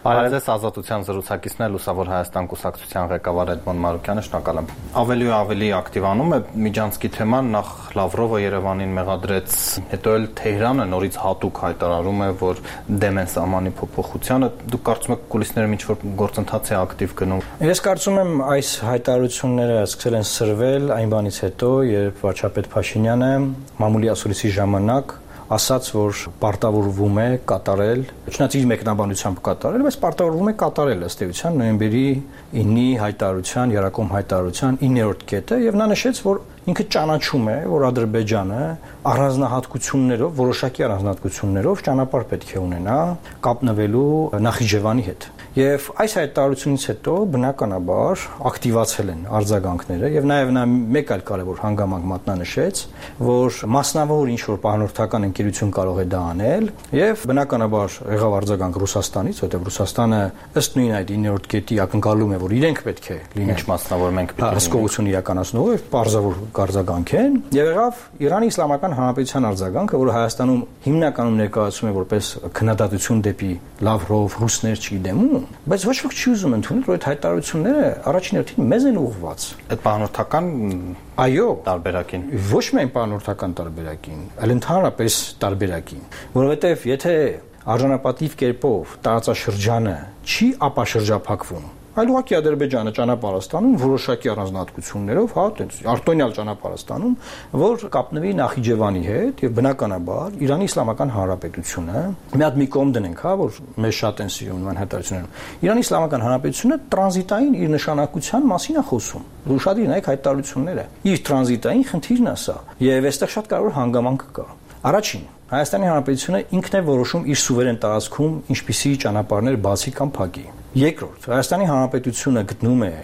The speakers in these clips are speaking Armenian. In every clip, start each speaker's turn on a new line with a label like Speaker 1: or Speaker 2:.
Speaker 1: Բարև ազատության զրուցակիցն է Լուսավոր Հայաստան կուսակցության ղեկավար Էդմոն Մարուկյանը, շնորհակալ եմ։ Ավելի ու ավելի ակտիվանում է Միջանցքի թեման, նախ Լավրովը Երևանին մեղադրեց, հետո էլ Թեհրանը նորից հատուկ հայտարարում է, որ դեմ են սահմանի փոփոխությանը։ Դուք կարծում եք կուլիսներում ինչ-որ գործընթաց է ակտիվ գնում։
Speaker 2: Ես կարծում եմ այս հայտարարությունները սկսել են սրվել այն բանից հետո, երբ վարչապետ Փաշինյանը մամուլի ասուլիսի ժամանակ ասաց, որ պարտավորվում է կատարել, չնայած իր մեկնաբանությամբ կատարել, բայց պարտավորվում է կատարել ըստ էության նոյեմբերի 9-ի հայտարարության, Երակոմ հայտարարության 9-րդ կետը, եւ նա նշեց, որ ինքը ճանաչում է, որ Ադրբեջանը առանձնահատկություններով, որոշակի առանձնահատկություններով ճանապարհ պետք է ունենա կապնվելու Նախիջևանի հետ։ Եվ այս հայտարարությունից հետո բնականաբար ակտիվացել են արձագանքները եւ նաեւ նա մեկ այլ կարեւոր հանգամանք մատնանշեց, որ մասնավոր ինչ-որ պահանորդական ընկերություն կարող է դա անել եւ բնականաբար եղավ արձագանք Ռուսաստանից, որտեղ Ռուսաստանը ըստ նույն այդ 9-րդ կետի ակնկալում է, որ իրենք պետք է լինեն մասնավոր մենք պետք է հսկողություն իրականացնող եւ պարզավոր արձագանք են եւ եղավ Իրանի Իսլամական Հանրապետության արձագանքը, որը Հայաստանում հիմնականում ներկայացում է որպես քննադատություն դեպի Լավրով, ռուսներ չգիտեմ ու բայց ոչ ոք չի ուզում ընդունել, որ այդ հայտարարությունները առաջին հերթին մեզ են ուղղված։
Speaker 1: Այդ պահանորդական
Speaker 2: այո,
Speaker 1: տարբերակին։
Speaker 2: Ոչ միայն պահանորդական տարբերակին, այլ ընդհանրապես տարբերակին, որովհետև եթե արժանապատիվ կերպով տարածաշրջանը չի ապաշրջափակվում, այլ ուղղակի Ադրբեջանը ճանապարհ է ստանում որոշակի առանձնահատկություններով, հա, այդպես արտոնյալ ճանապարհ է ստանում, որ կապնվի Նախիջևանի հետ եւ բնականաբար Իրանի Իսլամական Հանրապետությունը մի հատ մի կողմ դնենք, հա, որ մեզ շատ են սիրում այն հայտարարությունները։ Իրանի Իսլամական Հանրապետությունը տրանզիտային իր նշանակության մասին է խոսում։ Ուշադիր նայեք հայտարարությունները։ Իր տրանզիտային խնդիրն է սա եւ այստեղ շատ կարևոր հանգամանք կա։ Առաջին Հայաստանի Հանրապետությունը ինքն է որոշում իր սուվերեն տարածքում ինչպիսի ճանապարհներ բացի կամ փակի։ Երկրորդ, Հայաստանի Հանրապետությունը գտնում է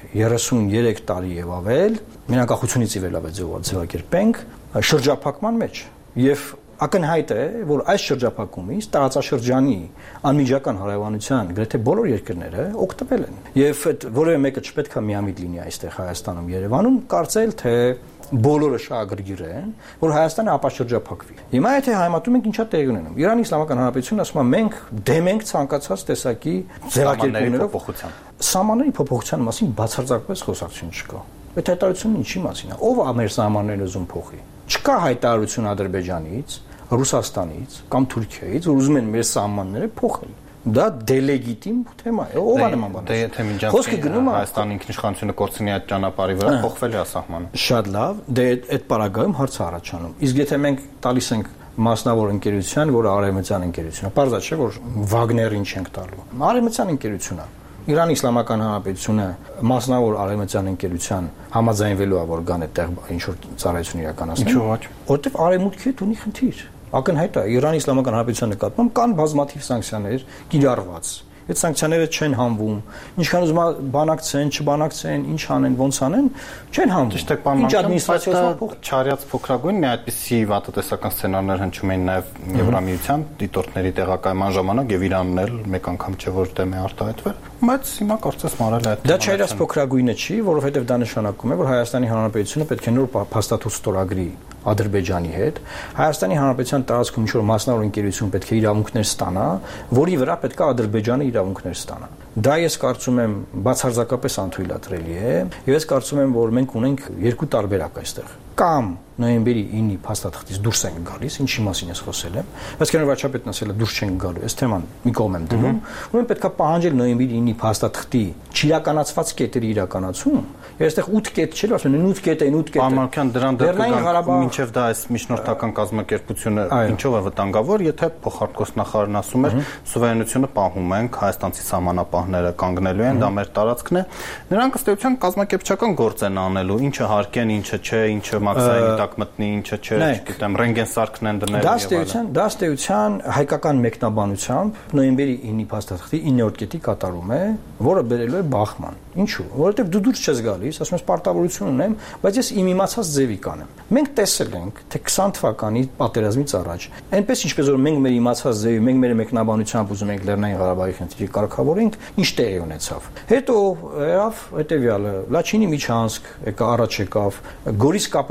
Speaker 2: 33 տարի եւ ավել, միանկախությունից ի վեր ձևակերպենք, շրջափակման մեջ եւ ակնհայտ է, որ այս շրջափակումից տարածաշրջանի անմիջական հարևանության գրեթե բոլոր երկրները օգտվել են։ Եվ այդ որևէ մեկը չպետք է միամիտ լինի այստեղ Հայաստանում, Երևանում, կարծել թե բոլորը շահագրգիռ են, որ Հայաստանը ապաշրջափակվի։ Հիմա եթե հայմատում ենք ինչա տեղի ունենում։ Իրանի Իսլամական Հանրապետությունը ասում է մենք դեմ ենք ցանկացած տեսակի ձևակերպումներով փոփոխության։ Սահմանների փոփոխության մասին բացարձակապես խոսակցություն չկա։ Այդ հայտարարությունը ինչի մասին է։ Ով է մեր սահմանները ուզում փոխի։ Չկա հայտարարություն Ադրբեջանից, Ռուսաստանից կամ Թուրքիայից, որ ուզում են մեր սահմանները փոխել։ Դա դելեգիտիմ թեմա է։ Ով է նման բան։
Speaker 1: Դե եթե Միջանցքի Հայաստանի ինքնիշխանությունը կորցնի այդ ճանապարհի վրա, փոխվել է սահմանը։
Speaker 2: Շատ լավ, դե այդ պարագայում հարց է առաջանում։ Իսկ եթե մենք տալիս ենք մասնավոր ընկերության, որը արևմտյան ընկերություն է, պարզա չէ, որ Վագներին չենք տալու։ Արևմտյան ընկերություն է։ Իրանի Իսլամական Հանրապետությունը մասնավոր արևմտյան ընկերության համաձայնվելու է, որ գան այդտեղ ինչ-որ ծառայություն իրականացնեն։
Speaker 1: Ինչու՞ ոչ։
Speaker 2: Որտեվ արևմուտքի հետ ունի խնդիր։ Ակնհայտ է, Իրանի Իսլամական Հանրապետության նկատմամբ կան բազմաթիվ սանկցիաներ կիրառված։ Այդ սանկցիաները չեն հանվում։ Ինչքան ուզում բանակցեն, չբանակցեն, ինչ անեն, ոնց անեն, չեն հանվում։
Speaker 1: Ճիշտ է, պարոն Մարուկյան, չարյաց փոքրագույն մի այդպիսի վատատեսական սցենարներ հնչում էին նաև Եվրամիության դիտորդների տեղակայման ժամանակ եւ Իրանն էլ մեկ անգամ չէ որ դեմ է արտահայտվել, բայց հիմա կարծես մարել է այդ։
Speaker 2: Դա չարյաց փոքրագույնը չի, որովհետեւ դա նշանակում է, որ Հայաստանի Հանրապետությունը պետք է նոր փաստաթուղթ ստորագրի Ադրբեջանի հետ Հայաստանի Հանրապետության տարածքում ինչ-որ մասնավոր ընկերություն պետք է իրավունքներ ստանա, որի վրա պետք է Ադրբեջանը իրավունքներ ստանա։ Դա ես կարծում եմ բացարձակապես անթույլատրելի է, եւ ես կարծում եմ, որ մենք ունենք երկու տարբերակ այստեղ։ Կամ նոյեմբերի 9-ի փաստաթղթից դուրս ենք գալիս, ինչի մասին ես խոսել եմ, բայց քանի որ վարչապետն ասել է դուրս չենք գալու, այս թեման մի կողմ եմ դնում, ուրեմն պետք է պահանջել նոյեմբերի 9-ի փաստաթղթի չիրականացված կետերի իրականացում, եւ այստեղ 8 կետ չէ, ասում են 8 կետ են, 8 կետ։
Speaker 1: Պարոն դրան դեպքում մինչև դա այս միջնորդական կազմակերպությունը ինչով է վտանգավոր, եթե փոխարկոս նախարարն ասում էր սուվերենությունը պահում ենք, հայաստանցի սահմանապահները կանգնելու են, դա մեր տարածքն է։ Նրանք ըստ էության կազմակերպչական գործ են անելու, ինչը հարկեն, ինչը չէ, ինչը մաքսային տակ մտնի, ինչը չէ, չգիտեմ, ռենտգեն սարքն են դնել եւ այլն։ Դա ըստ էության
Speaker 2: հայկական մեկնաբանությամբ նոյեմբերի 9-ի փաստաթղթի 9-րդ կետի կատարում է, որը բերելու է բախման։ Ինչու՞։ Որովհետեւ դու դուրս չես գալիս, ասում ես պարտավորություն ունեմ, բայց ես իմ իմացած ձևի կանեմ։ Մենք տեսել ենք, թե 20 թվականի պատերազմից առաջ, այնպես ինչպես որ մենք մեր իմացած ձևի, մենք մեր մեկնաբանությամբ ուզում ենք Լեռնային Ղարաբաղի խնդիրը կարգավորենք, ինչ տեղի ունեցավ։ Հետո եղավ հետեւյալը, Լաչինի միջանցք եկա առաջ եկավ, Գորիս Կապան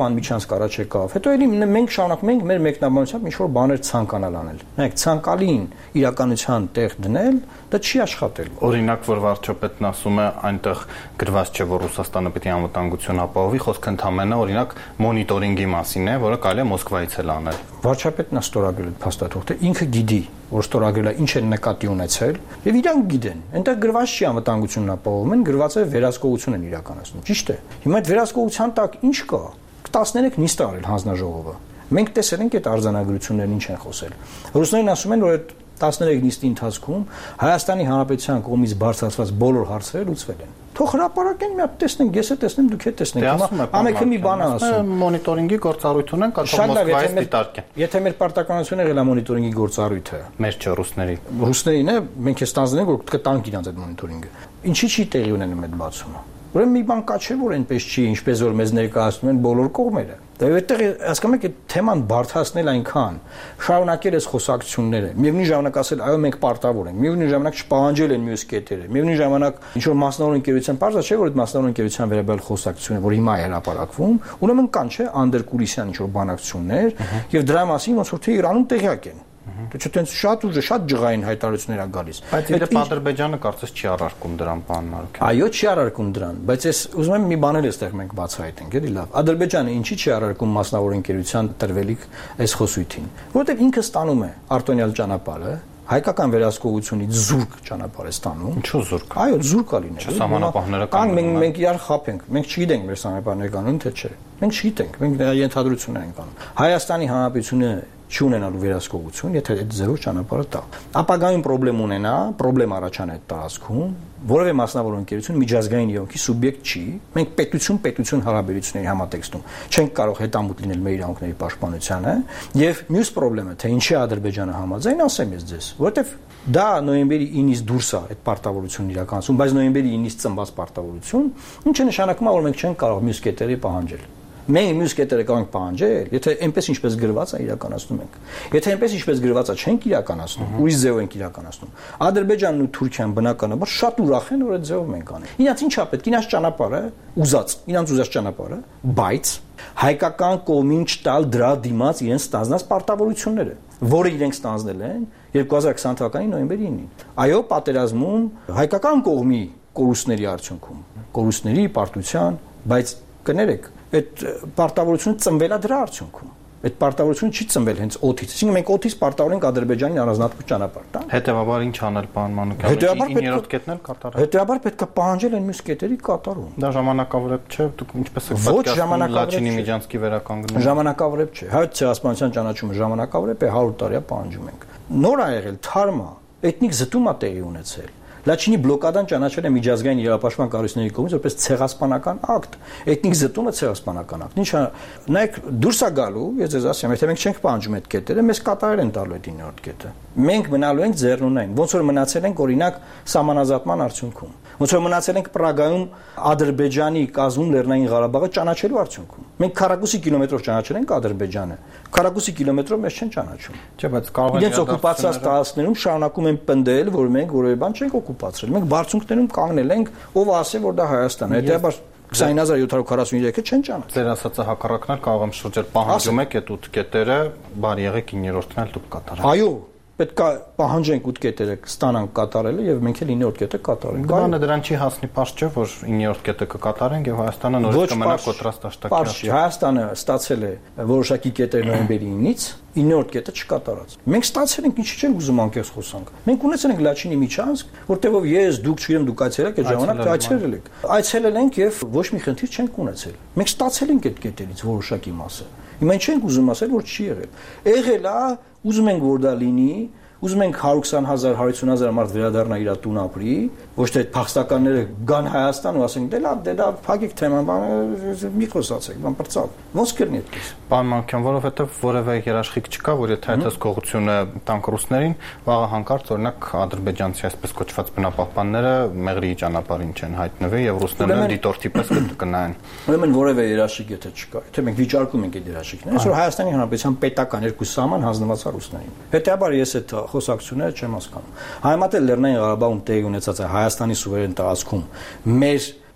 Speaker 2: բան միջանցք առաջ եկավ։ Հետո էլի մենք շարունակում ենք մեր մեկնաբանությամբ ինչ-որ բաներ ցանկանալ անել։ Նայեք, ցանկալին իրականության տեղ դնել, դա չի աշխատել։
Speaker 1: Օրինակ, որ վարչապետն ասում է, այնտեղ գրված չէ, որ Ռուսաստանը պետք է անվտանգություն ապահովի, խոսքը ընդհանրապես օրինակ մոնիտորինգի մասին է, որը կարելի է Մոսկվայից էլ անել։
Speaker 2: Վարչապետն է ստորագրել փաստաթուղթը, ինքը գիտի, որ ստորագրելը ինչ է նկատի ունեցել, եւ իրանք գիտեն։ Այնտեղ գրված չի անվտանգությունն ապահովում են, գրված է վերահսկողություն են իրականացնում։ Ճիշտ է։ Հիմա այդ վերահսկողության տակ ինչ կա։ 13 նիստ արել հանձնաժողովը։ Մենք տեսել ենք այդ արձանագրություններն ինչ են խոսել։ Ռուսներն ասում են, որ այդ 13 նիստի ընթացքում Հայաստանի Հանրապետության կողմից բարձրացված բոլոր հարցերը լուծվել են։ Թող հրապարակեն, մի հատ տեսնենք, ես էլ տեսնեմ, դուք էլ տեսնեք։ Հիմա ամենքը մի բան ասում։
Speaker 1: Մոնիտորինգի գործառույթ ունեն, կարող Մոսկվայից դիտարկեն։
Speaker 2: Եթե մեր պարտականությունը եղել է մոնիտորինգի գործառույթը,
Speaker 1: մեր չէ ռուսների։
Speaker 2: Ռուսներին է, մենք է ստանձնենք, որ կտանք իրանց այդ մոնիտորինգը։ Ինչի՞ չի տեղի ունենում այդ բացումը։ Ուրեմն մի բան կա չէ, որ այնպես չի, ինչպես որ մեզ ներկայացնում են բոլոր կողմերը։ Դա այդտեղ հասկանում եք, այդ թեման բարդացնել այնքան, շարունակել այս խոսակցությունները, միևնույն ժամանակ ասել, այո, մենք պարտավոր ենք, միևնույն ժամանակ չպահանջել են մյուս կետերը, միևնույն ժամանակ ինչ որ մասնավոր ընկերության բարձր չէ, որ այդ մասնավոր ընկերության վերաբերյալ խոսակցությունը, որ հիմա է հրապարակվում, ուրեմն կան չէ անդերկուրիսյան ինչ որ բանակցություններ, եւ դրա մասին ոնց որ թե Իրանում տեղյակ են։ Դե չտենց շատ ուժը, շատ ջղային հայտարարություններ ա գալիս։
Speaker 1: Բայց իդեպ Ադրբեջանը կարծես չի առարկում դրան, պարոն Մարուկյան։
Speaker 2: Այո, չի առարկում դրան, բայց ես ուզում եմ մի բան էլ այստեղ մենք բացահայտենք, էլի լավ։ Ադրբեջանը ինչի՞ չի առարկում մասնավոր ընկերության տրվելիք այս խոսույթին, որովհետև ինքը ստանում է արտոնյալ ճանապարհը, հայկական վերահսկողությունից զուրկ ճանապարհ է ստանում։
Speaker 1: Ինչու զուրկ։
Speaker 2: Այո, զուրկ ա լինել։
Speaker 1: Սահմանապահները
Speaker 2: կան, մենք իրար խափենք, մենք չգիտենք մեր սահմանապահները կանոն թե չէ։ Մենք չգիտենք, մենք ենթադրություններ ենք անում։ Հայաստանի Հանրապետությունը չունենալու վերահսկողություն, եթե այդ զերո ճանապարհը տա։ Ապագայում խնդրեմ ունենա, խնդրեմ առաջանա այդ տարածքում, որևէ մասնավոր ընկերություն միջազգային իրավունքի սուբյեկտ չի։ Մենք պետություն հարաբերությունների համատեքստում չենք կարող հետամուտ լինել մեր իրավունքների պաշտպանությանը, եւ մյուս խնդրեմը, թե ինչի Ադրբեջանը համաձայն, ասեմ ես ձեզ, որովհետեւ դա նոյեմբերի 9-ից դուրս է այդ պարտավորությունն իրականացում, բայց նոյեմբերի 9-ից ծնված պարտավորություն, ինչը նշանակում է, որ մենք չենք կարող մյուս կետերի պահանջել։ Մենք մյուս կետերը կարող ենք պահանջել, եթե այնպես ինչպես գրված է իրականացնում ենք։ Եթե այնպես ինչպես գրված է չենք իրականացնում, ուրիշ ձևով ենք իրականացնում։ Ադրբեջանն ու Թուրքիան բնականաբար շատ ուրախ են, որ այդ ձևով մենք անենք։ Իրանց ինչա պետք, իրանց ճանապարհը իրանց ուզած ճանապարհը, բայց հայկական կողմին չտալ դրա դիմաց իրենց ստանձնած պարտավորությունները, որը իրենք ստանձնել են 2020 թվականի նոյեմբերի 9-ին։ Այո, պատերազմում հայկական կողմի կորուստների արդյունքում, կորուստների պարտության, բայց կներեք այդ պարտավորությունը ծնվել է դրա արդյունքում։ Այդ պարտավորությունը չի ծնվել հենց օդից։ Այսինքն մենք օդից պարտավոր ենք Ադրբեջանին առանձնատու ճանապարհ տալ։
Speaker 1: Հետևաբար ինչ անել, պարոն Մանուկյան։ 9-րդ կետն էլ կատարել։
Speaker 2: Հետևաբար պետք է պահանջել են մյուս կետերի կատարում։
Speaker 1: Դա ժամանակավորებ չէ, դուք ինչպես եք պատկերացնում Լաչինի միջանցքի վերականգնումը։
Speaker 2: Ժամանակավորებ չէ։ Հայոց ցեղասպանության ճանաչումը ժամանակավորებ է, 100 տարի է պահանջում ենք։ Նոր ա եղել, թարմ է, էթնիկ զտում ա տեղի ունեցել։ Լաչինի բլոկադան ճանաչվել է միջազգային իրավապաշտպան կառույցների կողմից որպես ցեղասպանական ակտ։ Էթնիկ զտումը ցեղասպանական ակտ։ Ինչա, նայեք, դուրս է գալու, ես ձեզ ասեմ, եթե մենք չենք պահանջում այդ կետերը, մեզ կատարել են տալու այդ 9-րդ կետը։ Մենք մնալու ենք ձեռնունայն, ոնց որ մնացել ենք օրինակ սահմանազատման արդյունքում։ Ոնց որ մնացել ենք Պրագայում Ադրբեջանի կազմում Լեռնային Ղարաբաղը ճանաչելու արդյունքում։ Մենք քառակուսի կիլոմետրով ճանաչել ենք Ադրբեջանը, քառակուսի կիլոմետրով մեզ չեն ճանաչում։
Speaker 1: Չէ, բայց կարող է
Speaker 2: իրենց օկուպացիաց տարածքներում շարունակում են պնդել, որ մենք որևէ բան չենք օկուպացրել։ Մենք բարձունքներում կանգնել ենք, ով ասի, որ դա Հայաստանն է։ Հետեւաբար 20743-ը չեն ճանաչում։
Speaker 1: Ձեր ասածը հակառակն է, կարող եմ շրջել պահանջում եք այդ 8 կետերը, բարի եղեք 9-րդն էլ դուք կատարեք։
Speaker 2: Այո, պետք է պահանջենք 8 կետերը ստանանք կատարելը եւ մենք էլ 9-րդ կետը կատարենք։
Speaker 1: Բանը դրան չի հասնի, պարզ չէ, որ 9-րդ կետը կկատարենք եւ Հայաստանը նորից կմնա կոտրած դաշտակի։
Speaker 2: Պարզ չէ, Հայաստանը ստացել է որոշակի կետեր նոյեմբերի 9-ից, 9-րդ կետը չկատարած։ Մենք ստացել ենք, ինչի՞ չենք ուզում անկեղծ խոսանք։ Մենք ունեցել ենք Լաչինի միջանցք, որտեղով ես, դուք, չգիտեմ, դուք այցելեք այդ ժամանակ այցելել եք։ Այցելել ենք եւ ոչ մի խնդիր չենք ունեցել։ Մենք ստացել ենք այդ կետերից որոշակի մասը։ Հիմա չենք ուզում ասել, որ չի եղել։ Եղել է, ուզում ենք որ դա լինի, ուզում ենք 120,000, 150,000 մարդ վերադառնա իր տուն ապրի, ոչ թե այդ փախստականները գան Հայաստան ու ասենք դե դա փակեք թեման, մի խոսացեք, բան բրծավ։ Ոնց կլինի այդպես։
Speaker 1: Պարոն Մանուկյան, որովհետև որևէ երաշխիք չկա, որ եթե այդ հսկողությունը տանք ռուսներին, վաղը հանկարծ օրինակ ադրբեջանցի այսպես կոչված բնապահպանները մեղրի ճանապարհին չեն հայտնվի եւ ռուսները դիտորդի պես կգնային։
Speaker 2: Ուրեմն որևէ երաշխիք եթե չկա, եթե մենք վիճարկում ենք այդ երաշխիքները, այսօր Հայաստանի Հանրապետության պետական երկու սահման հանձնված է ռուսներին։ Հետեւաբար ես այդ խոսակցությունները չեմ հասկանում։ Համեմատել Լեռնային Ղարաբաղում տեղի ունեցած է Հայաստանի սուվերեն տարածքում մեր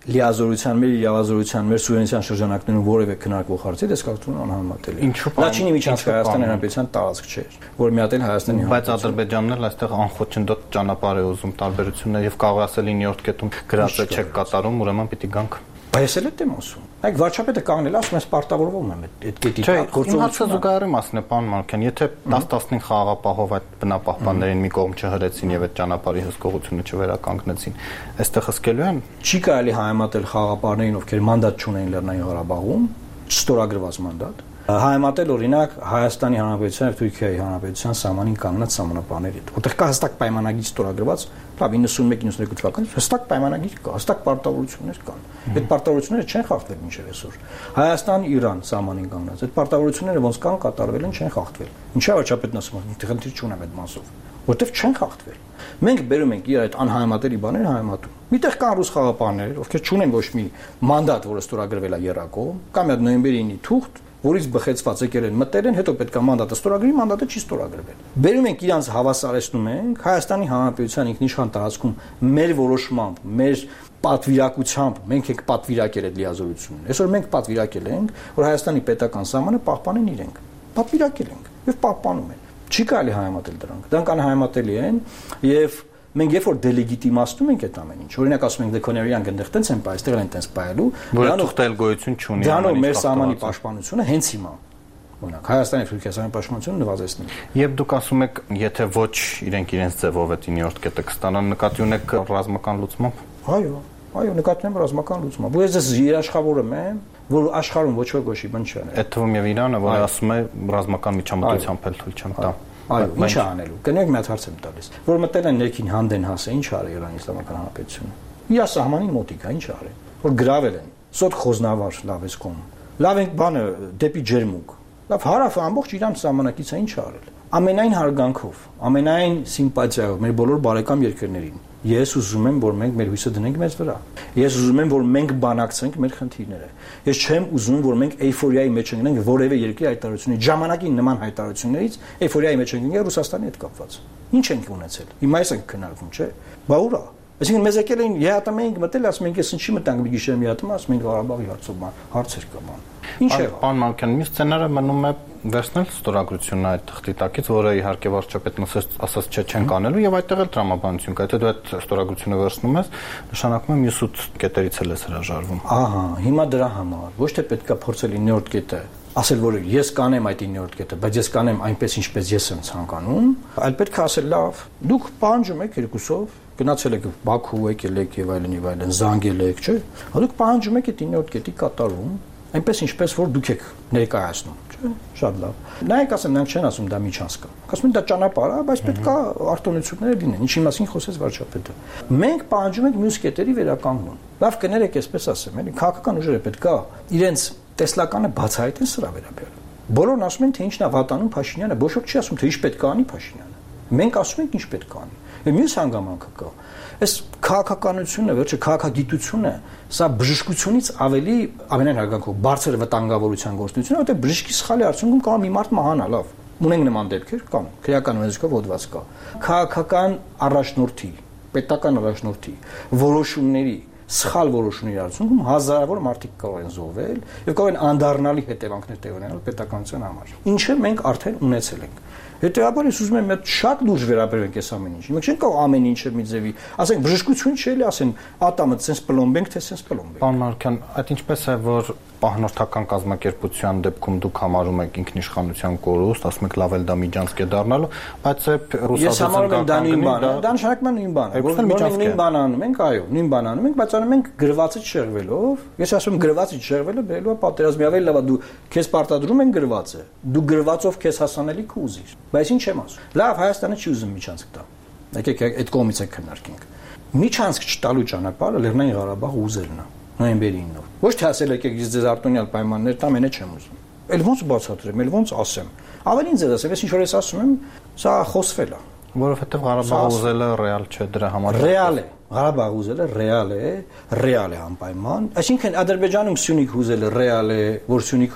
Speaker 2: լիազորության մեր իրավազորության մեր սուվերենության շրջանակներում որևէ քննարկվող հարցի դեսկատուն անհամատելի։ Լաչինի միջանցքը Հայաստանի Հանրապետության տարածք չէր, որ մի հատ էլ Հայաստանի
Speaker 1: բայց Ադրբեջանն էլ այստեղ անխոչնդոտ ճանապարհ է ուզում տարբերություններ եւ կարող ասել 9-րդ կետում գրածը չեք կատարում, ուրեմն պիտի գանք։
Speaker 2: Բայց էլ եմ ասում։ Այդ վարչապետը կանգնել է, ասում ես պարտավորվում եմ այդ կետի
Speaker 1: գործողությունը զուգահեռ մասն է, պարոն Մանուկյան, եթե 10-15 խաղաղապահով այդ բնապահպաններին մի կողմ չհրեցին եւ այդ ճանապարհի հսկողությունը չվերականգնեցին, այստեղ հսկելու են։
Speaker 2: Չի կարելի հայմատել խաղաղապահներին, ովքեր մանդատ չունեն Լեռնային Ղարաբաղում, չստորագրված մանդատ։ Հայմատել օրինակ Հայաստանի Հանրապետության եւ Թուրքիայի Հանրապետության սահմանին կանգնած սահմանապահների հետ, որտեղ կա հստակ պայմանագիր ստորագրված, լավ 91-92 թվականից հստակ պայմանագիր կա, հստակ պարտավորություններ կան։ Այդ պարտավորությունները չեն խախտվել մինչև այսօր։ Հայաստան-Իրան սահմանին կանգնած այդ պարտավորությունները ոնց կան կատարվել են, չեն խախտվել։ Ինչա վարչապետն ասում է, խնդիր չունեմ այդ մասով, որտեղ չեն խախտվել։ Մենք բերում ենք իր այդ անհայմատելի բաները հայմատում։ Միտեղ կան ռուս խաղապահներ, ովքեր չունեն ոչ մի մանդատ, որը ստորագրվել է երակոմ, կամ այդ նոյեմբերի 9-ի թուղթ, որից բխեցված եկել են, մտել են, հետո պետք է մանդատը ստորագրի, մանդատը չի ստորագրվել։ Բերում ենք իրանց հավասարեցնում ենք Հայաստանի Հանրապետության ինքնիշխան տարածքում մեր որոշմամբ, մեր պատվիրակությամբ մենք ենք պատվիրակել այդ լիազորությունները։ Այսօր մենք պատվիրակել ենք, որ Հայաստանի պետական սահմանը պահպանեն իրենք։ Պատվիրակել ենք եւ պահպանում են։ Չի կարելի հայմատել դրանք։ Դրանք անհայմատելի են եւ մենք երբ որ դելեգիտիմացնում ենք այդ ամեն ինչ, օրինակ ասում ենք դեկոներյան այնտեղ տենց են բայ, այստեղ են տենց բայելու,
Speaker 1: դրանով էլ գոյություն չունի։
Speaker 2: Դրանով մեր սահմանի պաշտպանությունը հենց հիմա օրինակ Հայաստանի եւ Թուրքիայի պաշտպանությունը նվազեցնում։
Speaker 1: Եվ դուք ասում եք, եթե ոչ իրենք իրենց ձևով այդ 9-րդ կետը կստանան, նկատի ունեք ռազմական լուծմամբ։
Speaker 2: Այո, նկատի ունեմ ռազմական լուծմամբ։ Ու ես երաշխավորում եմ, որ աշխարհում ոչ մի բան չի անել։
Speaker 1: Այդ թվում եւ Իրանը, որ ասում է ռազմական միջամտությամբ էլ թույլ չեմ տա։
Speaker 2: Այո, ինչ անելու։ Կնեք մի հատ հարց եմ տալիս։ Որ մտել են ներքին հանդեն հասը, ինչ արի Իրանի Իսլամական Հանրապետությունը։ Իր սահմանին մոտիկա ինչ արի։ Որ գրավել են։ Սոտ խոզնավար լավ էս կողմ։ Լավ ենք բանը դեպի ջերմուկ։ Լավ հարավը ամբողջ Իրան սահմանակից է ինչ արել։ Ամենայն հարգանքով, ամենայն սիմպաթիայով մեր բոլոր բարեկամ երկրներին ես ուզում եմ, որ մենք մեր հույսը դնենք մեզ վրա։ Ես ուզում եմ, որ մենք բանակցենք մեր խնդիրները։ Ես չեմ ուզում, որ մենք էյֆորիայի մեջ ընկնենք որևէ երկրի հայտարարությունների, ժամանակին նման հայտարարություններից էյֆորիայի մեջ ընկնենք Ռուսաստանի հետ կապված։ Ինչ ենք ունեցել։ Հիմա այս ենք քննարկում, չէ՞։ Բա ուրա։ Այսինքն մեզ եկել են ԵԱՏՄ ենք մտել, ասում ենք, ես ինչի մտանք մի գիշեր ԵԱՏՄ, ասում ենք Ղարաբաղի հարցեր կա բան։ Ինչ է։
Speaker 1: Պարոն Մանուկյան, մի սցենարը մնում է վերցնել ստորագրությունը այդ թղթի տակից, որը իհարկե վարչապետն ասաց չէ չեն կանելու եւ այդտեղ էլ տրամաբանություն կա։ Եթե դու այդ ստորագրությունը վերցնում ես, նշանակում է մյուս 8 կետերից էլ ես հրաժարվում։
Speaker 2: Ահա, հիմա դրա համար ոչ թե պետքա փորձել 9-րդ կետը ասել, որ ես կանեմ այդ 9-րդ կետը, բայց ես կանեմ այնպես ինչպես ես եմ ցանկանում, այլ պետք է ասել լավ, դուք պահանջում եք երկուսով, գնացել եք Բաքու, եկել եք եւ այլն, զանգել եք, չէ՞։ Դուք պահանջում եք այդ 9-րդ կետի կատարում, այնպես ինչպես որ դուք եք ներկայացնում, չէ՞։ Շատ լավ։ Նայեք, ասեմ, նրանք չեն ասում դա միջանց կա։ Ասում են դա ճանապարհ է, բայց պետք է արտոնությունները լինեն։ Ինչի մասին խոսեց վարչապետը։ Մենք պահանջում ենք մյուս կետերի վերականգնում։ Լավ կներեք, այսպես ասեմ, էլի քաղաքական ուժերը պետք է իրենց տեսլականը բացահայտեն սրա վերաբերյալ։ Բոլորն ասում են, թե ինչն է վատանում Փաշինյանը, ոչ ոք չի ասում, թե ինչ պետք է անի Փաշինյանը։ Մենք ասում ենք ինչ պետք է անի։ Եվ մյուս հանգամանքը կա։ Այս քաղաքականությունը, վերջը քաղաքագիտությունը, սա բժշկությունից ավելի ամենայն հարգանքով բարձր վտանգավորության գործունեություն է, որտեղ բժշկի սխալի արդյունքում կարող մի մարդ մահանա, լավ։ Ունենք նման դեպքեր կան, քրեական ունեցքով հոդված կա։ Քաղաքական առաջնորդի, պետական առաջնորդի որոշումների սխալ որոշումների արդյունքում հազարավոր մարդիկ կարող են զոհվել եւ կարող են անդառնալի հետևանքներ տեղ ունենալ պետականության համար։ Ինչը մենք արդեն ունեցել ենք։ Հետևաբար ես ուզում եմ մի շատ լուրջ վերաբերենք այս ամեն ինչին։ Մենք չենք կարող ամեն ինչը մի ձևի, ասենք բժշկություն չէ՞ էլի, ասեն ատամը sense պլոմբենք, թե sense պլոմբենք։
Speaker 1: Պարոն Մանուկյան, այդ ինչպես է, որ պահնորդական կազմակերպության դեպքում դուք համարում եք ինքնիշխանության կորուստ, ասում եք լավ էլ դա միջանցք է դառնալու, բայց է ռուսացիական
Speaker 2: դա նշանակում է նույն բանը։ Որ նույն բան անում ենք, այո, նույն բան անում ենք, բայց անում ենք գրվածից շեղվելով։ Ես ասում եմ գրվածից շեղվելը բերելու է պատերազմի ավելի լավ, դու քեզ պարտադրում են գրվածը, դու գրվածով քեզ հասանելիք ուզիր։ Բայց ինչ եմ ասում։ Լավ, Հայաստանը չի ուզում միջանցք տա։ Եկեք այդ կողմից է քննարկենք։ Միջանցք չտալու ճանապարհը Լեռնային Ղարաբաղը ուզելն է, նոյեմբերի 9-ով։ Ոչ թե ասել եկեք ես ձեզ արտոնյալ պայմաններ տամ, այնը չեմ ուզում։ Էլ ոնց բացատրեմ, էլ ոնց ասեմ։ Ավելին ձեզ ասեմ, ես ինչ որ ես ասում եմ, սա խոսվել է։
Speaker 1: Որովհետև Ղարաբաղը ուզելը ռեալ չէ դրա համար։
Speaker 2: Ռեալ է։ Ղարաբաղը ուզելը ռեալ է անպայման։ Այսինքն Ադրբեջանում Սյունիք ուզելը ռեալ է, որ Սյունիքում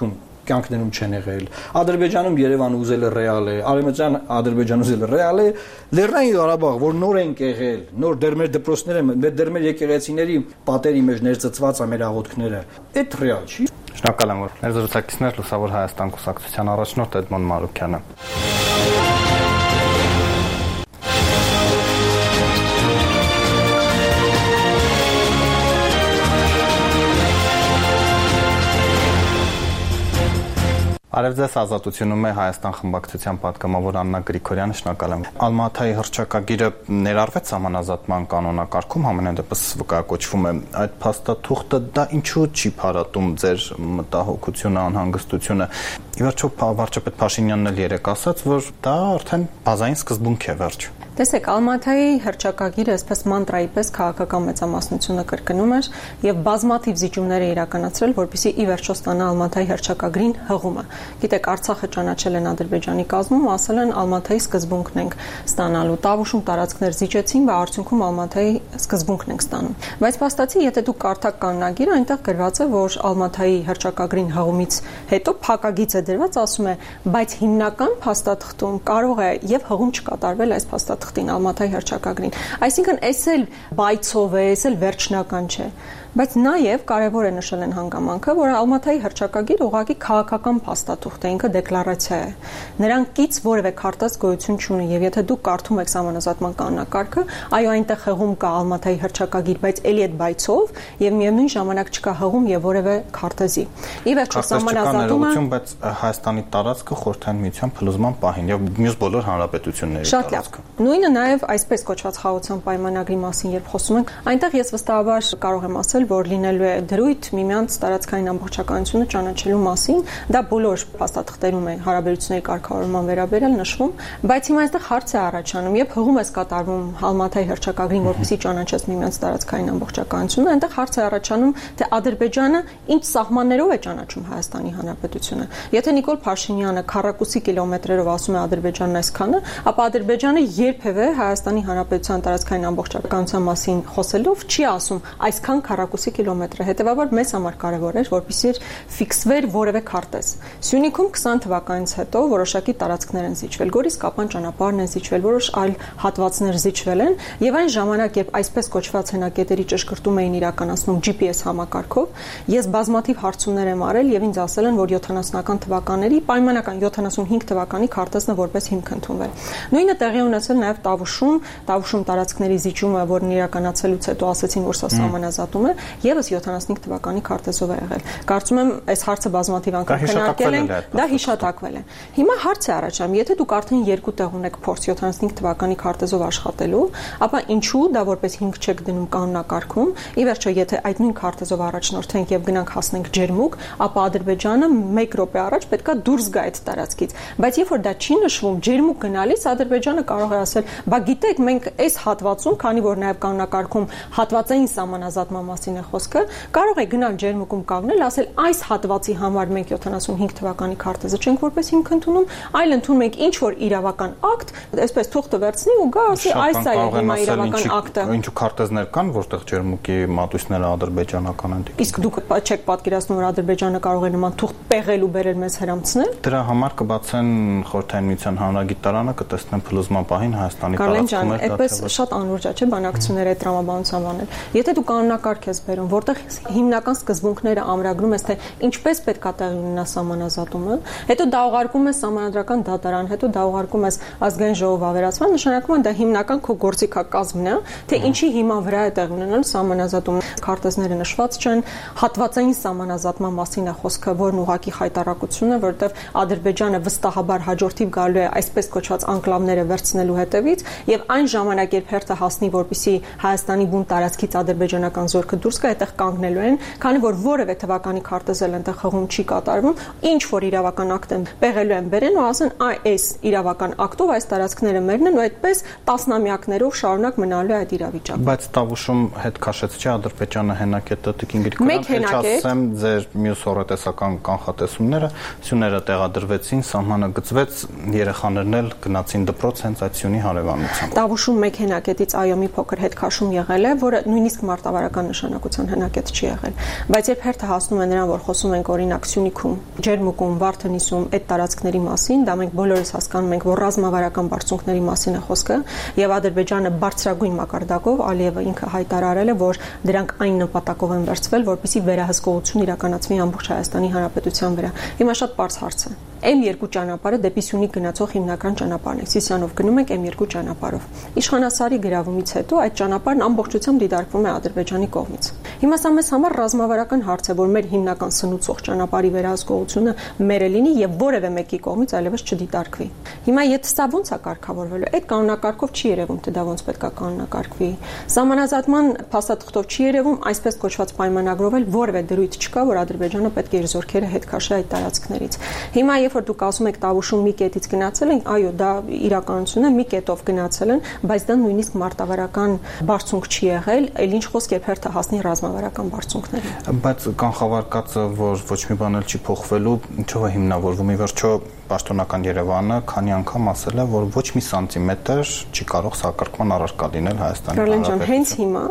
Speaker 2: կյանքներում չեն եղել։ Ադրբեջանում Երևանը ուզել է ռեալ է, Արևմտյան Ադրբեջանը ուզել է ռեալ է, Լեռնային Ղարաբաղ, որ նոր են եղել, նոր դեռ մեր դպրոցները, դեռ մեր եկեղեցիների պատերի մեջ ներծծված է մեր աղոթքները, այդ ռեալ չի։
Speaker 1: Շնորհակալ եմ, որ ներզրուցակիցներ Լուսավոր Հայաստան կուսակցության առաջնորդ Էդմոն Մարուկյանը։ Արև ձեզ, Ազատությունում է Հայաստան խմբակցության պատգամավոր Աննա Գրիգորյանը, շնորհակալ եմ։ Ալմատայի հռչակագիրը ներառվեց սահմանազատման կանոնակարգում, համենայն դեպս վկայակոչվում է այդ փաստաթուղթը, դա ինչու չի փարատում ձեր մտահոգությունը, անհանգստությունը։ Ի վերջո վարչապետ Փաշինյանն էլ երեկ ասաց, որ դա արդեն բազային սկզբունք է, վերջ։
Speaker 3: Տեսեք, Ալմատայի հռչակագիրը այսպես մանտրայի պես քաղաքական մեծամասնությունը կրկնում էր եւ բազմաթիվ զիջումներ է իրականացրել, որպեսզի ի վերջո ստանա Ալմատայի հռչակագրին հղումը։ Գիտեք, Արցախը ճանաչել են Ադրբեջանի կազմում, ասել են Ալմատայի սկզբունքն ենք ստանալու։ Տավուշում տարածքներ զիջեցին, բայց արդյունքում Ալմատայի սկզբունքն ենք ստանում։ Բայց փաստացի, եթե դուք կարդաք կանոնագիրը, այնտեղ գրված է, որ Ալմատայի հռչակագրին հղումից հետո փակագիծ է դրված, ասում է, բայց հիմնական փաստաթղթում կարող է եւ հղում չկատարվել այս փաստաթղթին Ալմատայի հռչակագրին։ Այսինքն, էս էլ բայցով է, էս էլ վերջնական չէ։ Բայց նաև կարևոր է նշել են հանգամանքը, որ Ալմատայի հռչակագիրը ուղղակի քաղաքական փաստաթուղթ է, ինքը դեկլարացիա է։ Նրան կից որևէ քարտած գոյություն չունի, եւ եթե դուք կարդում եք սահմանազատման կանոնակարգը, այո, այնտեղ հղում կա Ալմատայի հռչակագիր, բայց էլի այդ բայցով եւ միևնույն ժամանակ չկա հղում եւ որևէ քարտեզի։ Ի վերջո սահմանազատումը,
Speaker 1: բայց Հայաստանի տարածքը Խորհրդային Միության փլուզման պահին եւ մյուս բոլոր հանրապետությունների
Speaker 3: տարածքը։ Նույնը նաև այսպես կոչված խաղաղության պայմանագրի մասին երբ խոսում ենք, այնտեղ ես վստահաբար կարող եմ ասել, որ լինելու է դրույթ միմյանց տարածքային ամբողջականությունը ճանաչելու մասին, դա բոլոր փաստաթղթերում է հարաբերությունների կարգավորման վերաբերյալ նշվում, բայց հիմա այստեղ հարց է առաջանում, երբ հղում է կատարվում Ալմատայի հռչակագրին, որպեսզի ճանաչես միմյանց տարածքային ամբողջականությունը, այնտեղ հարց է առաջանում, թե Ադրբեջանը ինչ սահմաններով է ճանաչում Հայաստանի Հանրապետությունը։ Եթե Նիկոլ Փաշինյանը քառակուսի կիլոմետրերով ասում է Ադրբեջանն այսքանը, ապա Ադրբեջանը երբևէ Հայաստանի Հանրապետության տարածքային ամբողջականության մասին խոսելով չի ասում այսքան քառակուսի կիլոմետր, հետեւաբար մեզ համար կարևոր էր, որպեսզի ֆիքսվեր որևէ քարտեզ։ Սյունիքում 20 թվականից հետո որոշակի տարածքներ են զիջվել, Գորիս-Կապան ճանապարհն է զիջվել, որոշ այլ հատվածներ զիջվել են, եւ այն ժամանակ, երբ այսպես կոչված հենակետերի ճշգրտում էին իրականացնում GPS համակարգով, ես բազմաթիվ հարցումներ եմ արել եւ ինձ ասել են, որ 70-ական թվականների պայմանական 75 թվականի քարտեզն է որպես հիմք ընդունվել։ Նույնը տեղի ունեցել նաեւ Տավուշում տարածքների զիջումը, որն իրականացելուց հետո ասեցին, որ սա սահմանազատում է, եւս 75 թվականի քարտեզով է եղել։ Կարծում եմ, այս հարցը բազմաթիվ անգամ քննարկել են, դա հիշատակվել է։ Հիմա հարց է առաջանում, եթե դուք արդեն երկու տեղ ունեք փորձ 75 թվականի քարտեզով աշխատելու, ապա ինչու դա որպես հիմք չեք դնում կանոնակարգում։ Ի վերջո, եթե այդ նույն քարտեզով առաջնորդենք եւ գնանք հասնենք Ջերմուկ, ապա Ադրբեջանը 1 րոպե առաջ պետքա դուրս գա այդ տարածքից։ Բայց երբ որ դա չի նշվում, Ջերմուկ գնալիս Ադրբեջանը կարող է ասել, բա գիտեք, մենք այս հատվածում, քանի որ նաեւ կանոնակարգում հատվածային սահմանազատման մասին է խոսքը, կարող է գնալ Ջերմուկում կանգնել, ասել այս հատվածի համար մենք 75 թվականի քարտեզը չենք որպես հիմք ընդունում, այլ ընդունում ենք ինչ որ իրավական ակտ, այսպես թուղթը վերցնի ու գա ասի այս է հիմա իրավական ակտը։
Speaker 1: Ինչու քարտեզներ կան, որտեղ Ջերմուկի մատույցները ադրբեջանական են։
Speaker 3: Իսկ դուք չեք պատկերացնում, որ Ադրբեջանը կարող է նման թուղթ պեղել ու բերել մեզ հրամցնել։
Speaker 1: Դրա համար կբացեն Խորհրդային Միության հանրագիտարանը, կտեսնեն փլուզման պահին Հայաստանի
Speaker 3: տարածքում։ Այդպես շատ անուրջա չէ բանակցությունները տրամաբանության բանել։ Եթե դու կանոնակարգ ես բերում, որտեղ հիմնական սկզբունքները ամրագրում ես, թե ինչպես պետք է տեղի ունենա սահմանազատումը, հետո դա ուղարկում ես Սահմանադրական դատարան, հետո դա ուղարկում ես ազգային ժողով ավերացման, նշանակում է դա հիմնական քո գործիքակազմն է, թե ինչի հիման վրա է տեղի ունենալու սահմանազատումը։ Քարտեզները նշված չեն, հատվածային սահմանազատման մասին է խոսքը, որն ուղղակի խայտարակություն է, որովհետև Ադրբեջանը վստահաբար հաջորդիվ գալու է այսպես կոչված անկլավները վերցնելու հետևից, եւ այն ժամանակ, երբ հերթը հասնի, որպեսզի Հայաստանի բուն տարածքից ադրբեջանական զորքը դուրս գա, այդտեղ կանգնելու են, քանի որ որևէ թվականի քարտեզ էլ այնտեղ հղում չի կատարվում, ինչ որ իրավական ակտ են պեղելու են բերեն ու ասեն, այս իրավական ակտով այս տարածքները մերն են ու այդպես տասնամյակներով շարունակ մնալու է այդ իրավիճակը։
Speaker 1: Բայց Տավուշում հետ քաշեց չէ Ադրբեջանը հենակետը Տիկին Գրիգորյան, ասեմ, ձեր մյուս օրատեսական կանխատեսումները, սյուները տեղադրվեցին, սահմանը գծվեց, երեխաներն էլ գնացին դպրոց հենց այդ սյունի հարևանությամբ։
Speaker 3: Տավուշում մեկ հենակետից այո մի փոքր հետ քաշում եղել է, որը նույնիսկ մարտավարական նշանավոր նշանակության հնակետ չի եղել, բայց երբ հերթը հասնում է նրան, որ խոսում ենք օրինակ Սյունիքում, Ջերմուկում, Վարդենիսում այդ տարածքների մասին, դա մենք բոլորս հասկանում ենք, որ ռազմավարական բարձունքների մասին է խոսքը, եւ Ադրբեջանը բարձրագույն մակարդակով Ալիևը ինքը հայտարարել է, որ դրանք այն նպատակով են վերցվել, որպեսզի վերահսկողություն իրականացվի ամբողջ Հայաստանի Հանրապետության վրա։ Հիմա շատ պարզ հարց է։ M2 ճանապարհը դեպի Սյունիք գնացող հիմնական ճանապարհն է։ Սիսիանով գնում ենք M2 ճանապարհով։ Իշխանասարի գրավումից հետո այդ ճանապարհն ամբողջությամբ դիտարկվում է Ադրբեջանի կողմից։ Հիմա սա մեզ համար ռազմավարական հարց է, որ մեր հիմնական սնուցող ճանապարհի վերահսկողությունը մերը լինի եւ որևէ մեկի կողմից այլևս չդիտարկվի։ Հիմա եթե սա ոնց է կարգավորվելու, այդ կանոնակարգով չի երևում, թե դա ոնց պետք է կանոնակարգվի։ Սահմանազատման փաստաթղթով չի երևում, այսպես կոչված պայմանագրով էլ որևէ դրույթ չկա, որ Ադրբեջանը պետք է իր զորքերը հետ քաշի այդ տարածքներից։ Հիմա երբ որ դուք ասում եք Տավուշում մի կետից գնացել են, այո, դա իրականություն է, մի կետով գնացել են, բայց դա նույնիսկ մարտավարական բարձունք չի եղել, այլ ինչ խոսք երբ հերթը հասնի ռազմավարական բարձունքներին։
Speaker 1: Բայց կանխավարկածը, որ ոչ մի բան էլ չի փոխվելու, ինչով է հիմնավորվում։ Ի վերջո պաշտոնական Երևանը քանի անգամ ասել է, որ ոչ մի սանտիմետր չի կարող սակարկման առարկա լինել Հայաստանի Հանրապետությունում։
Speaker 3: Հենց հիմա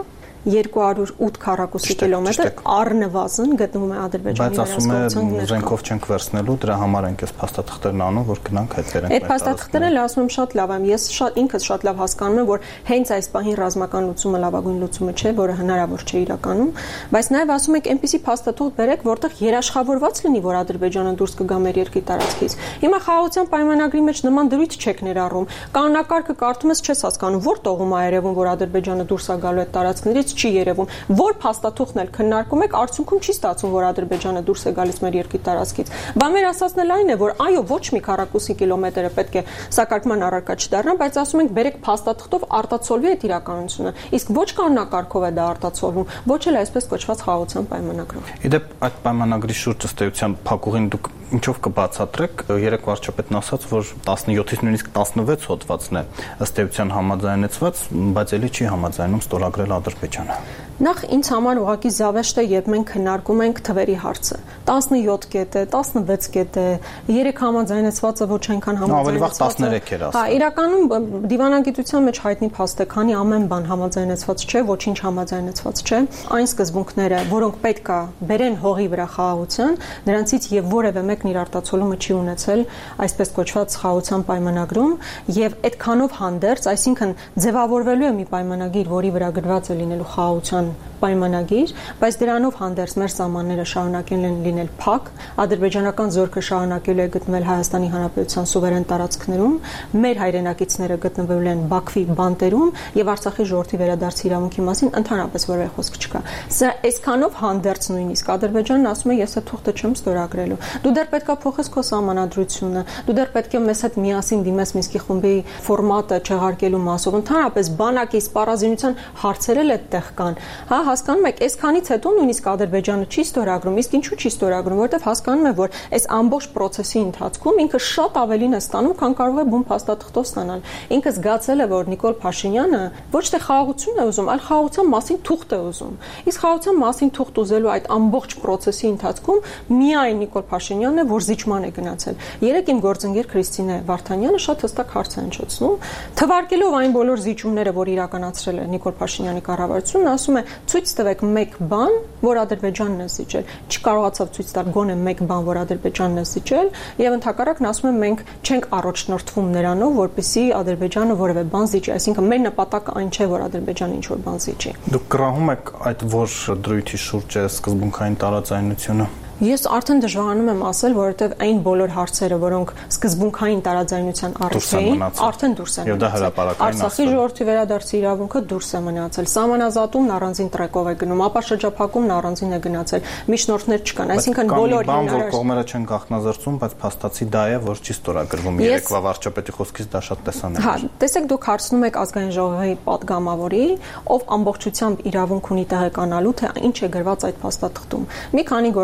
Speaker 3: 208 քառակուսի կիլոմետր առնվազն գտնվում է Ադրբեջանի
Speaker 1: վերահսկողության ներքո։ Բայց ասում է զենքով չենք վերցնելու, դրա համար ենք այս փաստաթղթերն անում, որ գնանք հետ վերենք։
Speaker 3: Այդ փաստաթղթերն էլ ասում եմ շատ լավ եմ, ես ինքս շատ լավ հասկանում եմ, որ հենց այս պահին ռազմական լուծումը լավագույն լուծումը չէ, որը հնարավոր չէ իրականում, բայց նաև ասում եք այնպիսի փաստաթուղթ բերեք, որտեղ երաշխավորված լինի, որ Ադրբեջանը դուրս կգա մեր երկրի տարածքից։ Հիմա խաղաղության պայմանագրի մեջ նման դրույթ չեք ներառում։ Կանոնակարգը կարդում ես չես հասկանում, որ տողում է երևում, որ Ադրբեջանը դուրս է գալու այդ տարածքներից չի երևում, որ փաստաթուղթն էլ քննարկում եք, արդյունքում չի ստացվում, որ Ադրբեջանը դուրս է գալիս մեր երկրի տարածքից։ Բա մեր ասածն էլ այն է, որ այո, ոչ մի քառակուսի կիլոմետրը պետք է սակարկման առարկա չդառնա, բայց ասում ենք բերեք փաստաթղթով արտացոլվի այդ իրականությունը։ Իսկ ոչ կանոնակարգով է դա արտացոլվում, ոչ էլ այսպես կոչված խաղաղության պայմանագրով։
Speaker 1: Իդեպ այդ պայմանագրի շուրջ ըստ էության փակուղին դուք ինչով կբացատրեք, երեք վարչապետն ասաց, որ 17-ից նույնիսկ 16 հոդվածն է ըստ էության համաձայնեցված, բայց ելի չի համաձայնում ստորագրել Ադրբեջանը։
Speaker 3: Նախ ինձ համար ուղղակի զավեշտ է, երբ մենք քննարկում ենք թվերի հարցը։ 17 կետ է, 16 կետ է, 3 համաձայնեցվածը ոչ այնքան
Speaker 1: համաձայնեցված։ Ավելի վաղ 13 էր ասում։
Speaker 3: Հա, իրականում դիվանագիտության մեջ հայտնի փաստ է, քանի ամեն բան համաձայնեցված չէ, ոչինչ համաձայնեցված չէ։ Այն սկզբունքները, որոնք պետք է բերեն հողի վրա խաղաղության, նրանցից եւ որևէ մեկն իր արտացոլումը չի ունեցել այսպես կոչված խաղաղության պայմանագրում, եւ այդքանով հանդերձ, այսինքն ձևավորվելու է մի պայմանագիր, որի վրա գրված է լինելու խաղաղության պայմանագիր, բայց դրանով հանդերձ մեր սահմանները շարունակել են լինել փակ, ադրբեջանական զորքը շարունակել է գտնվել Հայաստանի Հանրապետության սուվերեն տարածքներում, մեր հայրենակիցները գտնվել են Բաքվի բանտերում եւ Արցախի ժողովրդի վերադարձի իրավունքի մասին ընդհանրապես որևէ խոսք չկա։ Սա այսքանով հանդերձ նույնիսկ Ադրբեջանն ասում է, ես այդ թուղթը չեմ ստորագրելու։ Դու դեռ պետք է փոխես քո սահմանադրությունը, դու դեռ պետք է մեզ հետ միասին դիմես Մինսկի խմբի ֆորմատը չեղարկելու մասով։ Ընդհանրապես բանակի սպառազինության հարցեր էլ այդտեղ կան։ Հա, հասկանում եք, այսքանից հետո նույնիսկ Ադրբեջանը չի ստորագրում, իսկ ինչու չի ստորագրում, որովհետև հասկանում է, որ այս ամբողջ process-ի ընթացքում ինքը շատ ավելին է ստանում, քան կարող է բուն փաստաթղթով ստանալ։ Ինքը զգացել է, որ Նիկոլ Փաշինյանը ոչ թե խաղաղություն է ուզում, այլ խաղաղության մասին թուղթ է ուզում։ Իսկ խաղաղության մասին թուղթ ուզելու այդ ամբողջ process-ի ընթացքում միայն Նիկոլ Փաշինյանն է, որ զիջման է գնացել։ Երեք իմ գործընկեր Քրիստինե Վարդանյանը շատ հստակ հարց է հնչեցնում, թվարկելով այն բոլոր զիջումները, որ իրականացրել է Նիկոլ Փաշինյանի կառավարությունը, ասում է ցույց տվեք մեկ բան, որ Ադրբեջանն է զիջել։ Չկարողացավ ցույց տալ գոնե մեկ բան, որ Ադրբեջանն է զիջել, եւ ընդհակառակն ասում եմ մենք չենք առաջնորդվում նրանով, որպեսզի Ադրբեջանը որևէ բան զիջի, այսինքն մեր նպատակը այն չէ, որ Ադրբեջանը ինչ-որ բան զիջի։
Speaker 1: Դուք գրահում եք այդ որ դրույթի շուրջ է սկզբունքային տարաձայնությունը։
Speaker 3: Ես արդեն դժվարանում եմ ասել, որովհետև այն բոլոր հարցերը, որոնք սկզբունքային տարաձայնության առիթ էին, արդեն դուրս են մնացել։ Արցախի ժողովրդի վերադարձի իրավունքը դուրս է մնացել։ Սահմանազատումն առանձին տրեկով է գնում, ապա շրջափակումն առանձին է գնացել։ Միջնորդներ չկան, այսինքն բոլոր
Speaker 1: հիմնարար կողմերը չեն գաղտնազրծում, բայց փաստացի դա է, որ չի ստորագրվում։ Երեկվա վարչապետի խոսքից դա շատ տեսանելի է։
Speaker 3: Հա, տեսեք, դուք հարցնում եք ազգային ժողովի պատգամավորի, ով ամբողջությամբ իրավունք ունի տեղեկանալու, թե ինչ է գրված այդ փաստաթղթում։ Մի քանի գործընկերներ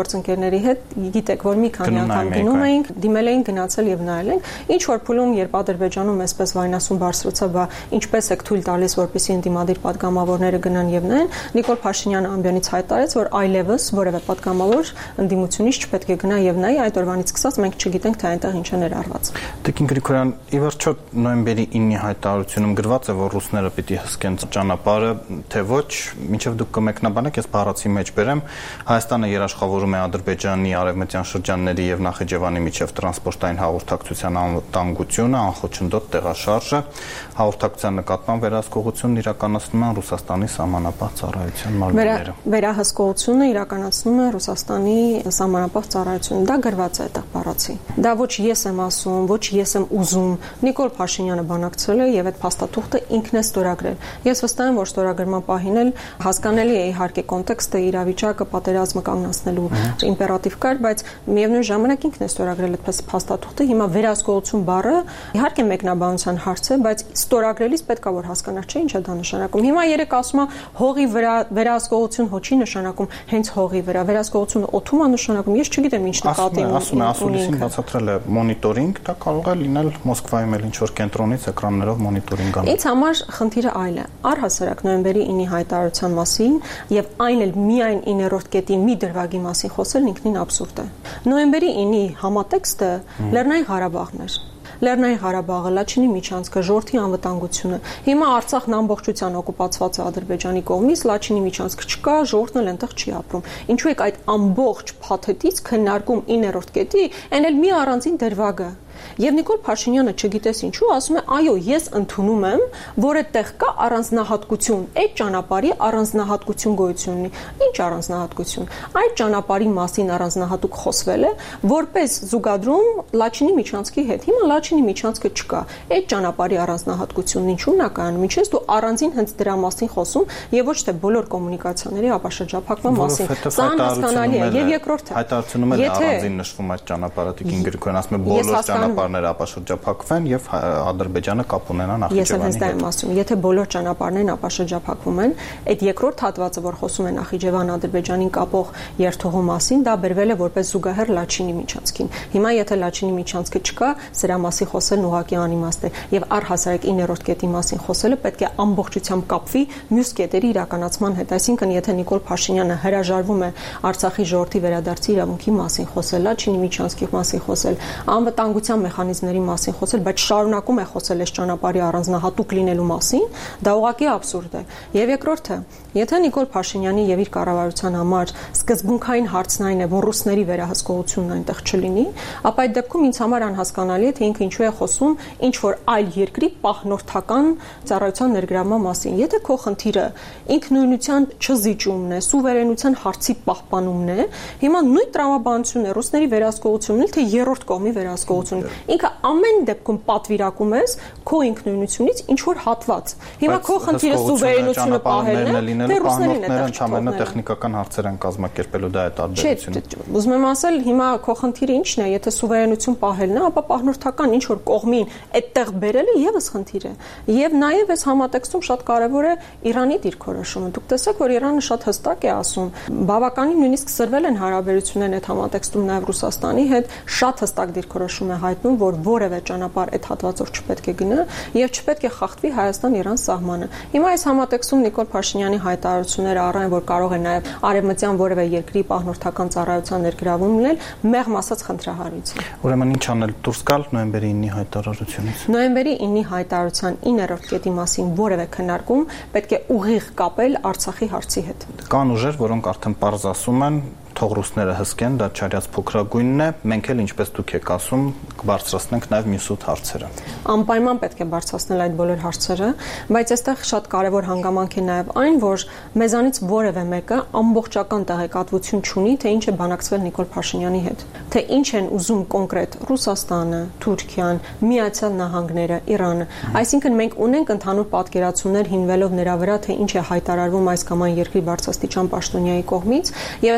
Speaker 3: ընկերների հետ գիտեք, որ մի քանի անգամ գնում էինք, դիմել էինք, գնացել եւ նայել ենք, ինչ որ փուլում, երբ Ադրբեջանում այսպես վայնասուն բարձրացավ, բա ինչպես եք թույլ տալիս, որպեսզի ընդդիմադիր պատգամավորները գնան եւ նայեն, Նիկոլ Փաշինյանը ամբիոնից հայտարարեց, որ այլևս որևէ պատգամավոր ընդդիմությունից չպետք է գնա եւ նայ, այդ օրվանից սկսած մենք չգիտենք, թե այնտեղ ինչ է ներառված։
Speaker 1: Տիկին Գրիգորյան, ի վերջո նոյեմբերի 9-ի հայտարարությունում գրված է, որ ռուսները պիտի հսկեն ճանապարհը, թե ոչ, մինչև դուք կմեկնաբանեք, ես բառացի մեջ բերեմ, Հայաստանը երաշխավորում է Ադրբեջանի արևմտյան շրջանների եւ Նախիջևանի միջև տրանսպորտային հաղորդակցության անվտանգությունը, անխոչնդոտ տեղաշարժը, հաղորդակցության նկատմամբ վերահսկողությունն իրականացնում են Ռուսաստանի սահմանապահ ծառայության մարմինները։
Speaker 3: Վերահսկողությունը իրականացնում է Ռուսաստանի սահմանապահ ծառայությունը, դա գրված է այդտեղ բառացի։ Դա ոչ ես եմ ասում, ոչ ես եմ ուզում։ Նիկոլ Փաշինյանը բանակցել է եւ այդ փաստաթուղթը ինքն է ստորագրել։ Ես վստահ եմ, որ ստորագրման պահին էլ հասկանալի է իհարկե կոնտեքստը, իրավիճակը, պատերազմը կանգնացնելու իմպերատիվ կար, բայց միևնույն ժամանակ ինքն է ստորագրել այդ փաստաթուղթը։ Հիմա վերահսկողություն բառը իհարկե մեկնաբանության հարց է, բայց ստորագրելիս պետք է որ հասկանալ, չէ՞ ինչ է դա նշանակում։ Հիմա երեք ասում է հողի վրա վերահսկողություն հոչի նշանակում, հենց հողի վրա վերահսկողությունը օթում է նշանակում։ Ես չգիտեմ ինչ նկատի ունի։
Speaker 1: Ասում է ասուլիսին բացատրել է մոնիտորինգ, դա կարող է լինել Մոսկվայում էլ ինչ որ կենտրոնից էկրաններով մոնիտորինգ անում։
Speaker 3: Ինձ համար խնդիրը այլ է։ Առհասարակ նոյեմբերի 9-ի հայտարարության մասին եւ այն էլ միայն 9-րդ կետի մի դրվագի մասին խոսելն ինքնին աբսուրդ է։ Նոյեմբերի 9-ի համատեքստը Լեռնային Ղարաբաղն էր։ Լեռնային Ղարաբաղը, Լաչինի միջանցքը, ժողովրդի անվտանգությունը։ Հիմա Արցախն ամբողջությամբ օկուպացված է Ադրբեջանի կողմից, Լաչինի միջանցքը չկա, ժողովուրդն էլ այնտեղ չի ապրում։ Ինչու է այդ ամբողջ փաթեթից քննարկում 9-րդ կետի, այն էլ մի առանձին դրվագը։ Եվ Նիկոլ Փաշինյանը չգիտես ինչու ասում է, այո, ես ընդունում եմ, որ այդտեղ կա առանձնահատկություն, այդ ճանապարհի առանձնահատկություն գոյություն ունի։ Ինչ առանձնահատկություն։ Այդ ճանապարհի մասին առանձնահատուկ խոսվել է, որպես զուգադրում Լաչինի միջանցքի հետ։ Հիմա Լաչինի միջանցքը չկա։ Այդ ճանապարհի առանձնահատկությունն ինչու՞ն է կայանում։ Ինչպես դու առանձին հենց դրա մասին խոսում եւ ոչ թե բոլոր կոմունիկացիաների ապաշրջափակման մասին։ Սա անհասկանալի է։ Եվ երկրորդը,
Speaker 1: հայտարարությունում էլ առանձին նշվում այդ ճանապարհը, Տիկին Գրիգորյան ասում է բոլոր ճանապարհները ապաշրջափակվեն եւ Ադրբեջանը կապ ունենա Նախիջևանի հետ։ Ես հենց դա եմ ասում, եթե բոլոր ճանապարհներն ապաշրջափակվում են, այդ երկրորդ հատվածը, որ խոսում է Նախիջևան-Ադրբեջանին կապող երթուղու մասին, դա բերվել է որպես զուգահեռ Լաչինի միջանցքին։ Հիմա եթե Լաչինի միջանցքը չկա, սրա մասին խոսելն ուղղակի անիմաստ է եւ առհասարակ 9-րդ կետի մասին խոսելը պետք է ամբողջությամբ կապվի մյուս կետերի իրականացման հետ։ Այսինքն, եթե Նիկոլ Փաշինյանը հրաժարվում է Արցախի ժողովրդի վերադարձի իրավունքի մասին խոսել, Լաչինի միջանցքի մասին խոսել, անվտանգության մեխանիզմների մասին խոսել, բայց շարունակում է խոսել այս ճանապարհի առանձնահատուկ լինելու մասին, դա ուղղակի աբսուրդ է։ Եվ երկրորդը, եթե Նիկոլ Փաշինյանի եւ իր կառավարության համար սկզբունքային հարցն այն է, որ ռուսների վերահսկողությունն այնտեղ չլինի, ապա այդ դեպքում ինձ համար անհասկանալի է, թե ինքը ինչու է խոսում ինչ որ այլ երկրի պահնորդական ծառայության ներգրավման մասին։ Եթե քո խնդիրը ինքնուրույնության չզիջումն է, սուվերենության հարցի պահպանումն է, հիմա նույն տրամաբանությունն է ռուսների վերահսկողությունն էլ թե երրորդ կողմի վերահսկողություն։ Ինքը ամեն դեպքում պատվիրակում ես քո ինքնուրույնությունից ինչ որ հատված։ Հիմա քո խնդիրը սուվերենությունը պահելն է, թե ռուսներին է ամենը տեխնիկական հարցեր են կազմակերպելու, դա է տարբերությունը։
Speaker 3: Չէ, ուզում եմ ասել, հիմա քո խնդիրը ինչն է, եթե սուվերենություն պահելն է, ապա պահնորդական ինչ որ կողմին այդտեղ բերելը եւս խնդիր է։ Եվ նաեւ այս համատեքստում շատ կարեւոր է Իրանի դիրքորոշումը։ Դուք տեսեք, որ Իրանը շատ հստակ է ասում, բավականին նույնիսկ սրվել են հարաբերություններն այդ համատեքստում նաեւ Ռուսաստանի հետ, շատ հստակ դիրքորոշում է հայտնում, որ որևէ ճանապարհ այդ հատվածով չպետք է գնա եւ չպետք է խախտվի Հայաստան-Իրան սահմանը։ Հիմա այս համատեքստում Նիկոլ Փաշինյանի հայտարարությունները առայն որ կարող է նաեւ արևմտյան որևէ երկրի պահնորդական ծառայության ներգրավում լինել, մեղմ ասած խնդրահարույց է։
Speaker 1: Ուրեմն ինչ անել, դուրս գալ նոյեմբերի 9-ի հայտարարությունից։
Speaker 3: Նոյեմբերի 9-ի հայտարարության 9-րդ կետի մասին որևէ քննարկում պետք է ուղիղ կապել Արցախի հարցի հետ։
Speaker 1: Կան ուժեր, որոնք արդեն պարզ ասում են, թող ռուսները հսկեն, դա չարյաց փոքրագույնն է, մենք էլ ինչպես դուք եք ասում, կբարձրացնենք նաև մյուս 8 հարցերը։
Speaker 3: Անպայման պետք է բարձրացնել այդ բոլոր հարցերը, բայց այստեղ շատ կարևոր հանգամանք է նաև այն, որ մեզանից որևէ մեկը ամբողջական տեղեկատվություն չունի, թե ինչ է բանակցվել Նիկոլ Փաշինյանի հետ, թե ինչ են ուզում կոնկրետ Ռուսաստանը, Թուրքիան, Միացյալ Նահանգները, Իրանը։ Այսինքն մենք ունենք ընդհանուր պատկերացումներ հիմնվելով նրա վրա, թե ինչ է հայտարարվում այս կամ այն երկրի բարձրաստիճան պաշտոնյայի կողմից, եւ այստեղ իհարկե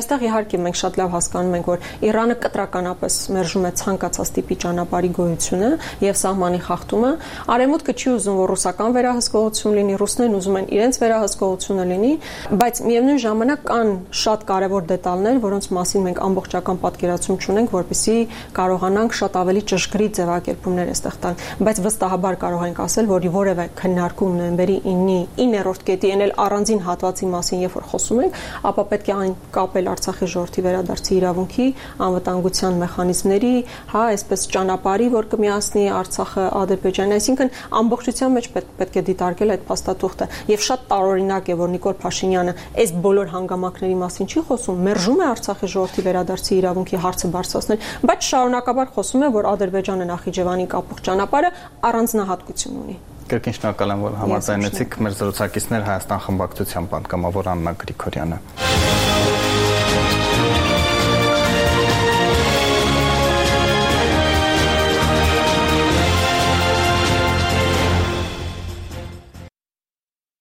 Speaker 3: իհարկե մենք շատ լավ հասկանում ենք, որ Իրանը կտրականապես մերժում է ցանկացած տիպի ճանապարհի գոյությունը եւ սահմանի խախտումը, Արևմուտքը չի ուզում, որ ռուսական վերահսկողություն լինի, ռուսներն ուզում են իրենց վերահսկողությունը լինի, բայց միևնույն ժամանակ կան շատ կարևոր դետալներ, որոնց մասին մենք ամբողջական պատկերացում չունենք, որպեսզի կարողանանք շատ ավելի ճշգրիտ ձևակերպումներ այստեղ տալ, բայց վստահաբար կարող ենք ասել, որ որևէ քննարկում նոյեմբերի 9-րդ կետի այն էլ առանձին հատվածի մասին, երբ որ խոսում ենք, ապա պետք է այն կապել Արցախի ժողովրդի վերադարձի իրավունքի, անվտանգության մեխանիզմների, այսպես ճանապարհի, որ կմիացնի Արցախը Ադրբեջանին, այսինքն ամբողջության մեջ պետք է դիտարկել այդ փաստաթուղթը եւ շատ տարօրինակ է, որ Նիկոլ Փաշինյանը այս բոլոր հանգամանքների մասին չի խոսում, մերժում է Արցախի ժողովրդի վերադարձի իրավունքի հարցը բարձրացնել, բայց շարունակաբար խոսում է, որ Ադրբեջանը Նախիջևանի կապող ճանապարհը առանձնահատկություն ունի։
Speaker 1: Կրկին շնորհակալ եմ, որ համաձայնեցիք։ Մեր զրուցակիցներ Հայաստան խմբակցության պատգամավոր Աննա Գրիգորյանը։